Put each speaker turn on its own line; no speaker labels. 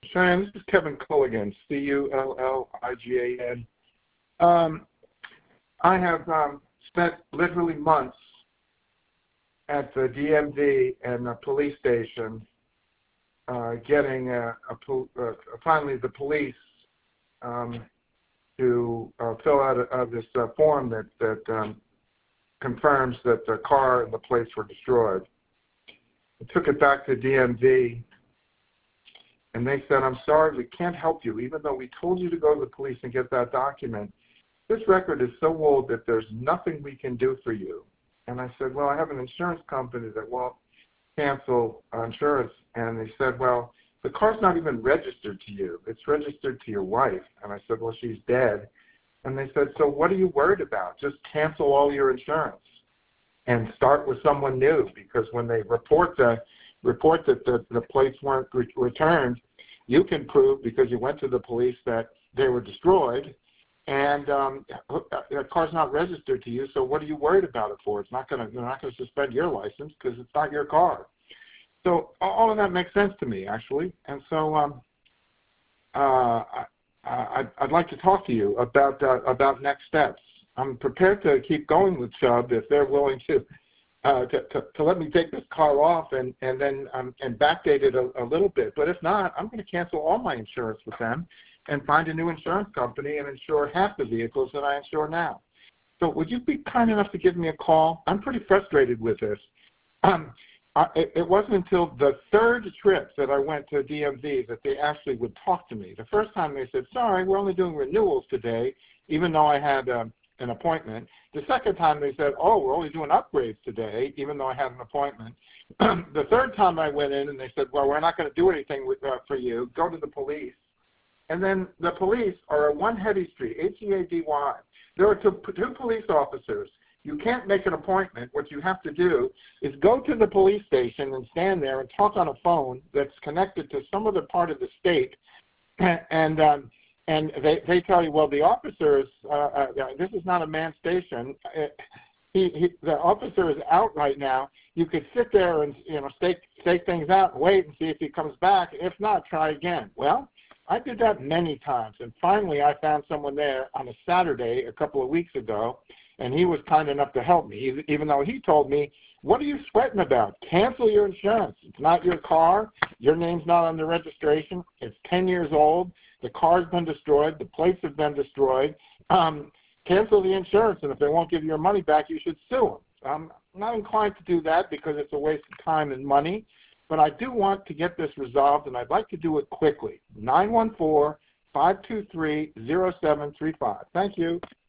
Cheyenne, this is Kevin Culligan, Culligan. I have spent literally months at the DMV and the police station getting finally the police to fill out this form that confirms that the car and the plates were destroyed. I took it back to DMV, and they said, "I'm sorry, we can't help you, even though we told you to go to the police and get that document. This record is so old that there's nothing we can do for you." And I said, "Well, I have an insurance company that won't cancel insurance." And they said, "Well, the car's not even registered to you. It's registered to your wife." And I said, "Well, she's dead." And they said, "So what are you worried about? Just cancel all your insurance and start with someone new, because when they report that the plates weren't returned, you can prove, because you went to the police, that they were destroyed, and the car's not registered to you. So what are you worried about it for? They're not going to suspend your license because it's not your car." So all of that makes sense to me, actually. And so I'd like to talk to you about next steps. I'm prepared to keep going with Chubb if they're willing to let me take this car off and then and backdate it a little bit. But if not, I'm going to cancel all my insurance with them and find a new insurance company and insure half the vehicles that I insure now. So would you be kind enough to give me a call? I'm pretty frustrated with this. It wasn't until the third trip that I went to DMV that they actually would talk to me. The first time they said, "Sorry, we're only doing renewals today," even though I had an appointment. The second time they said, "Oh, we're only doing upgrades today," even though I had an appointment. The third time I went in and they said, "Well, we're not going to do anything for you. Go to the police." And then the police are at 1 Hetty Street, Heady. There are two police officers. You can't make an appointment. What you have to do is go to the police station and stand there and talk on a phone that's connected to some other part of the state, and they tell you, "Well, the officers, this is not a manned station. The officer is out right now. You could sit there and stake things out and wait and see if he comes back. If not, try again." Well, I did that many times, and finally I found someone there on a Saturday a couple of weeks ago, and he was kind enough to help me, even though he told me, "What are you sweating about? Cancel your insurance. It's not your car. Your name's not on the registration. It's 10 years old. The car's been destroyed. The plates have been destroyed. Cancel the insurance, and if they won't give you your money back, you should sue them." I'm not inclined to do that because it's a waste of time and money, but I do want to get this resolved, and I'd like to do it quickly. 914-523-0735. Thank you.